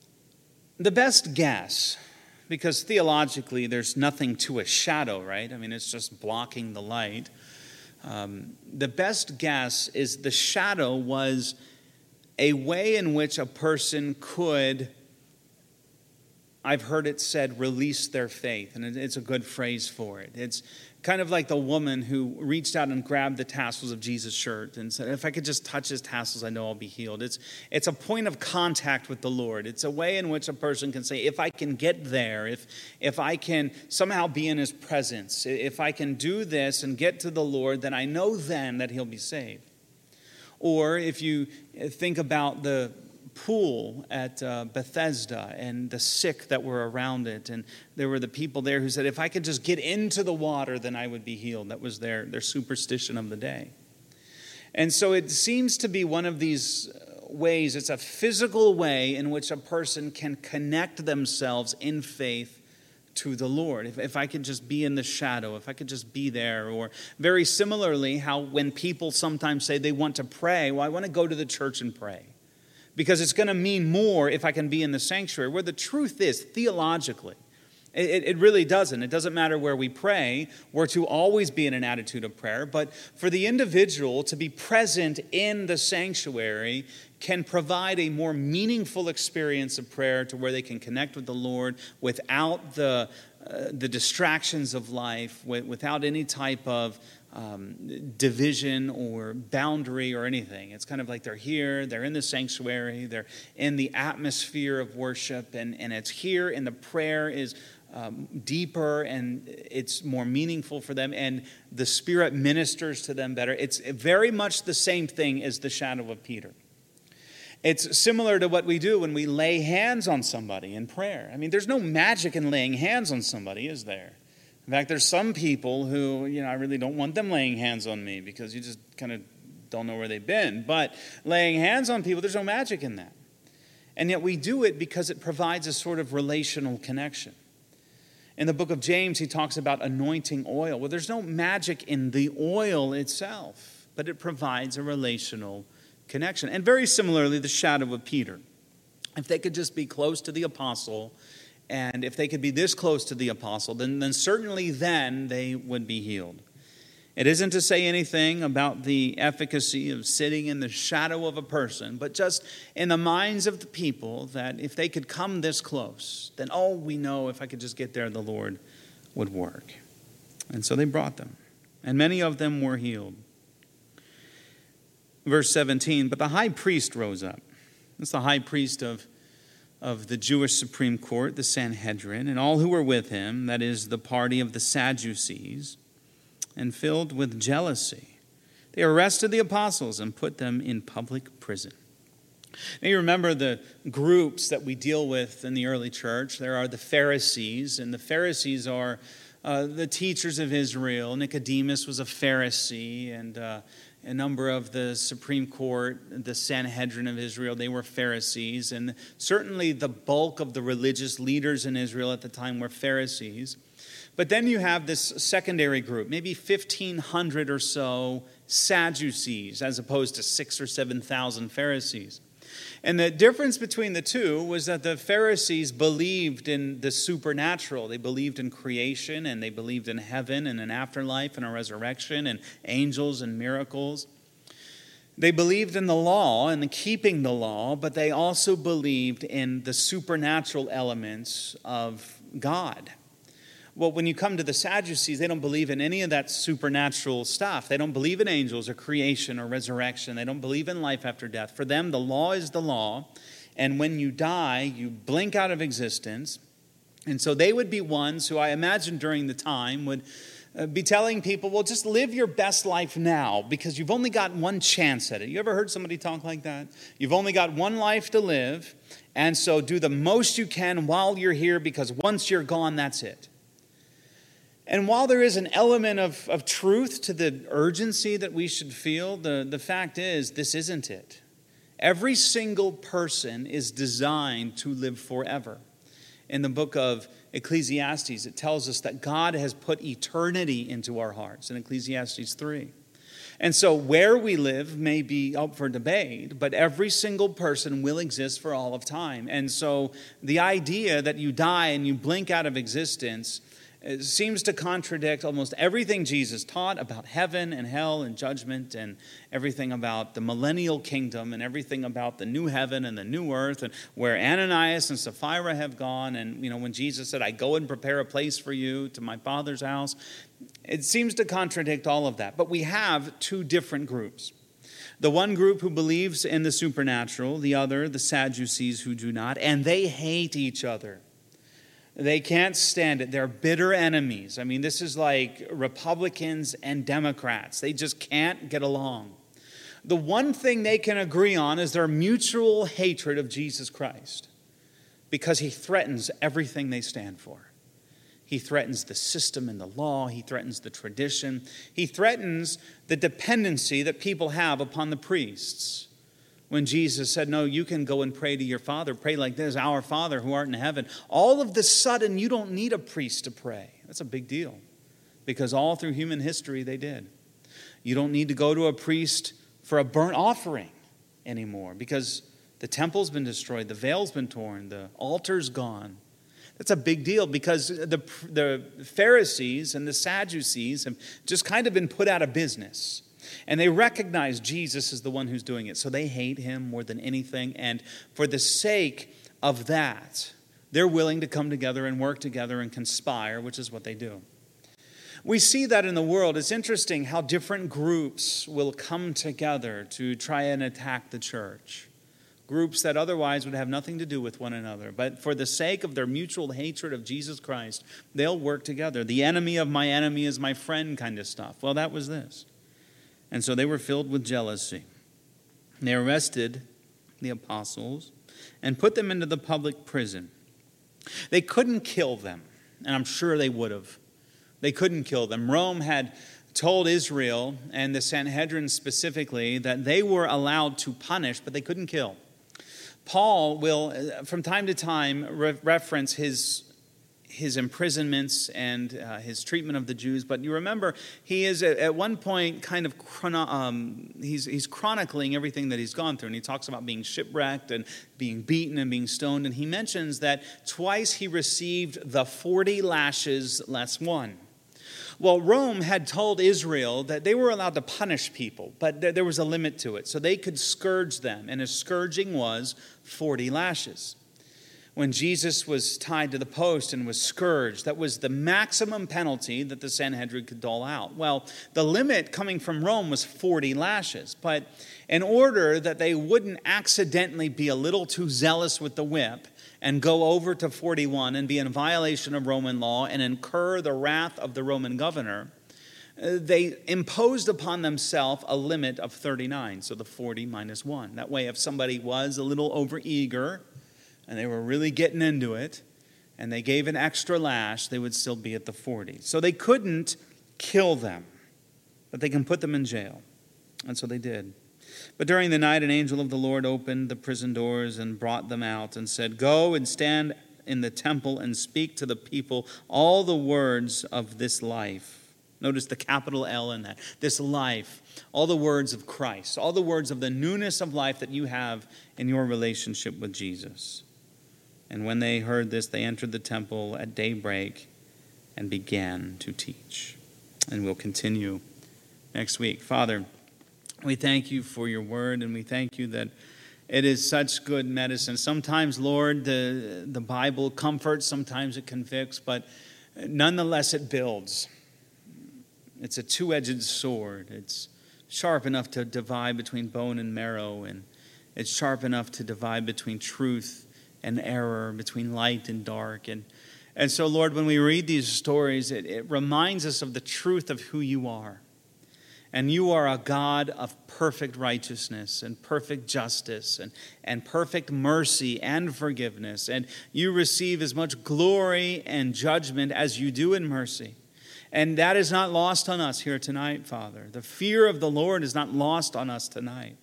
the best guess, because theologically there's nothing to a shadow, right? I mean, it's just blocking the light. The best guess is the shadow was a way in which a person could, I've heard it said, release their faith. And it's a good phrase for it. It's kind of like the woman who reached out and grabbed the tassels of Jesus' shirt and said, if I could just touch his tassels, I know I'll be healed. It's a point of contact with the Lord. It's a way in which a person can say, if I can get there, if I can somehow be in His presence, if I can do this and get to the Lord, then I know then that He'll be saved. Or if you think about the pool at Bethesda and the sick that were around it, and there were the people there who said, if I could just get into the water, then I would be healed. That was their superstition of the day. And so it seems to be one of these ways. It's a physical way in which a person can connect themselves in faith to the Lord. If I could just be in the shadow, if I could just be there. Or very similarly, how when people sometimes say they want to pray, well, I want to go to the church and pray, because it's going to mean more if I can be in the sanctuary. Where the truth is, theologically, It really doesn't. It doesn't matter where we pray. We're to always be in an attitude of prayer. But for the individual to be present in the sanctuary can provide a more meaningful experience of prayer to where they can connect with the Lord without the distractions of life, without any type of division or boundary or anything. It's kind of like they're here, they're in the sanctuary, they're in the atmosphere of worship, and it's here, and the prayer is deeper and it's more meaningful for them, and the Spirit ministers to them better. It's very much the same thing as the shadow of Peter. It's similar to what we do when we lay hands on somebody in prayer. I mean, there's no magic in laying hands on somebody, is there? In fact, there's some people who, I really don't want them laying hands on me because you just kind of don't know where they've been. But laying hands on people, there's no magic in that. And yet we do it because it provides a sort of relational connection. In the book of James, he talks about anointing oil. Well, there's no magic in the oil itself, but it provides a relational connection. And very similarly, the shadow of Peter. If they could just be close to the apostle, and if they could be this close to the apostle, then certainly then they would be healed. It isn't to say anything about the efficacy of sitting in the shadow of a person, but just in the minds of the people that if they could come this close, then, we know if I could just get there, the Lord would work. And so they brought them, and many of them were healed. Verse 17, but the high priest rose up. That's the high priest of the Jewish Supreme Court, the Sanhedrin, and all who were with him, that is, the party of the Sadducees, and filled with jealousy, they arrested the apostles and put them in public prison. Now you remember the groups that we deal with in the early church. There are the Pharisees, and the Pharisees are the teachers of Israel. Nicodemus was a Pharisee, and a number of the Supreme Court, the Sanhedrin of Israel, they were Pharisees. And certainly the bulk of the religious leaders in Israel at the time were Pharisees. But then you have this secondary group, maybe 1,500 or so Sadducees, as opposed to 6,000 or 7,000 Pharisees. And the difference between the two was that the Pharisees believed in the supernatural. They believed in creation, and they believed in heaven and an afterlife and a resurrection and angels and miracles. They believed in the law and keeping the law, but they also believed in the supernatural elements of God. Well, when you come to the Sadducees, they don't believe in any of that supernatural stuff. They don't believe in angels or creation or resurrection. They don't believe in life after death. For them, the law is the law, and when you die, you blink out of existence. And so they would be ones who I imagine during the time would be telling people, well, just live your best life now because you've only got one chance at it. You ever heard somebody talk like that? You've only got one life to live, and so do the most you can while you're here because once you're gone, that's it. And while there is an element of truth to the urgency that we should feel, the fact is this isn't it. Every single person is designed to live forever. In the book of Ecclesiastes, it tells us that God has put eternity into our hearts in Ecclesiastes 3. And so where we live may be up for debate, but every single person will exist for all of time. And so the idea that you die and you blink out of existence it seems to contradict almost everything Jesus taught about heaven and hell and judgment and everything about the millennial kingdom and everything about the new heaven and the new earth and where Ananias and Sapphira have gone. And, when Jesus said, I go and prepare a place for you to my Father's house, it seems to contradict all of that. But we have two different groups. The one group who believes in the supernatural, the other, the Sadducees who do not, and they hate each other. They can't stand it. They're bitter enemies. I mean, this is like Republicans and Democrats. They just can't get along. The one thing they can agree on is their mutual hatred of Jesus Christ because he threatens everything they stand for. He threatens the system and the law. He threatens the tradition. He threatens the dependency that people have upon the priests. When Jesus said, no, you can go and pray to your Father. Pray like this, our Father who art in heaven. All of the sudden, you don't need a priest to pray. That's a big deal because all through human history, they did. You don't need to go to a priest for a burnt offering anymore because the temple's been destroyed, the veil's been torn, the altar's gone. That's a big deal because the Pharisees and the Sadducees have just kind of been put out of business. And they recognize Jesus is the one who's doing it. So they hate him more than anything. And for the sake of that, they're willing to come together and work together and conspire, which is what they do. We see that in the world. It's interesting how different groups will come together to try and attack the church. Groups that otherwise would have nothing to do with one another. But for the sake of their mutual hatred of Jesus Christ, they'll work together. The enemy of my enemy is my friend kind of stuff. Well, that was this. And so they were filled with jealousy. They arrested the apostles and put them into the public prison. They couldn't kill them, and I'm sure they would have. They couldn't kill them. Rome had told Israel, and the Sanhedrin specifically, that they were allowed to punish, but they couldn't kill. Paul will, from time to time, reference his imprisonments and his treatment of the Jews. But you remember, he is at one point kind of he's chronicling everything that he's gone through. And he talks about being shipwrecked and being beaten and being stoned. And he mentions that twice he received the 40 lashes less one. Well, Rome had told Israel that they were allowed to punish people, but there was a limit to it. So they could scourge them, and a scourging was 40 lashes. When Jesus was tied to the post and was scourged, that was the maximum penalty that the Sanhedrin could dole out. Well, the limit coming from Rome was 40 lashes. But in order that they wouldn't accidentally be a little too zealous with the whip and go over to 41 and be in violation of Roman law and incur the wrath of the Roman governor, they imposed upon themselves a limit of 39, so the 40 minus 1. That way, if somebody was a little overeager and they were really getting into it, and they gave an extra lash, they would still be at the 40. So they couldn't kill them, but they can put them in jail. And so they did. But during the night, an angel of the Lord opened the prison doors and brought them out and said, "Go and stand in the temple and speak to the people all the words of this life." Notice the capital L in that. This life. All the words of Christ. All the words of the newness of life that you have in your relationship with Jesus. And when they heard this, they entered the temple at daybreak and began to teach. And we'll continue next week. Father, we thank you for your word, and we thank you that it is such good medicine. Sometimes, Lord, the Bible comforts, sometimes it convicts, but nonetheless it builds. It's a two-edged sword. It's sharp enough to divide between bone and marrow, and it's sharp enough to divide between truth and error, between light and dark. And so, Lord, when we read these stories, it reminds us of the truth of who you are. And you are a God of perfect righteousness and perfect justice and perfect mercy and forgiveness. And you receive as much glory and judgment as you do in mercy. And that is not lost on us here tonight, Father. The fear of the Lord is not lost on us tonight.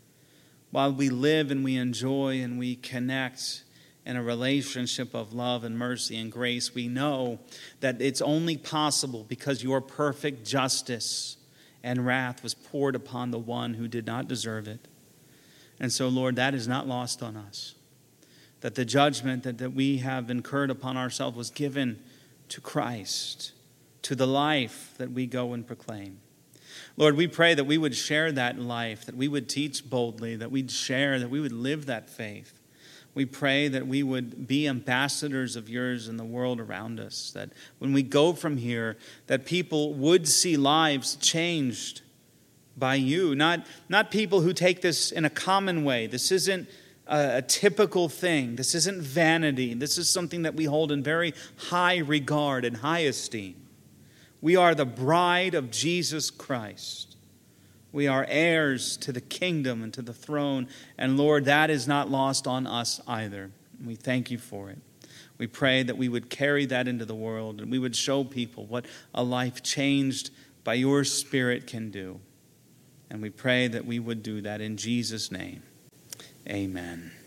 While we live and we enjoy and we connect in a relationship of love and mercy and grace, we know that it's only possible because your perfect justice and wrath was poured upon the one who did not deserve it. And so, Lord, that is not lost on us. That the judgment that we have incurred upon ourselves was given to Christ, to the life that we go and proclaim. Lord, we pray that we would share that life, that we would teach boldly, that we'd share, that we would live that faith. We pray that we would be ambassadors of yours in the world around us, that when we go from here, that people would see lives changed by you, not people who take this in a common way. This isn't a typical thing. This isn't vanity. This is something that we hold in very high regard and high esteem. We are the bride of Jesus Christ. We are heirs to the kingdom and to the throne. And Lord, that is not lost on us either. We thank you for it. We pray that we would carry that into the world and we would show people what a life changed by your Spirit can do. And we pray that we would do that in Jesus' name. Amen.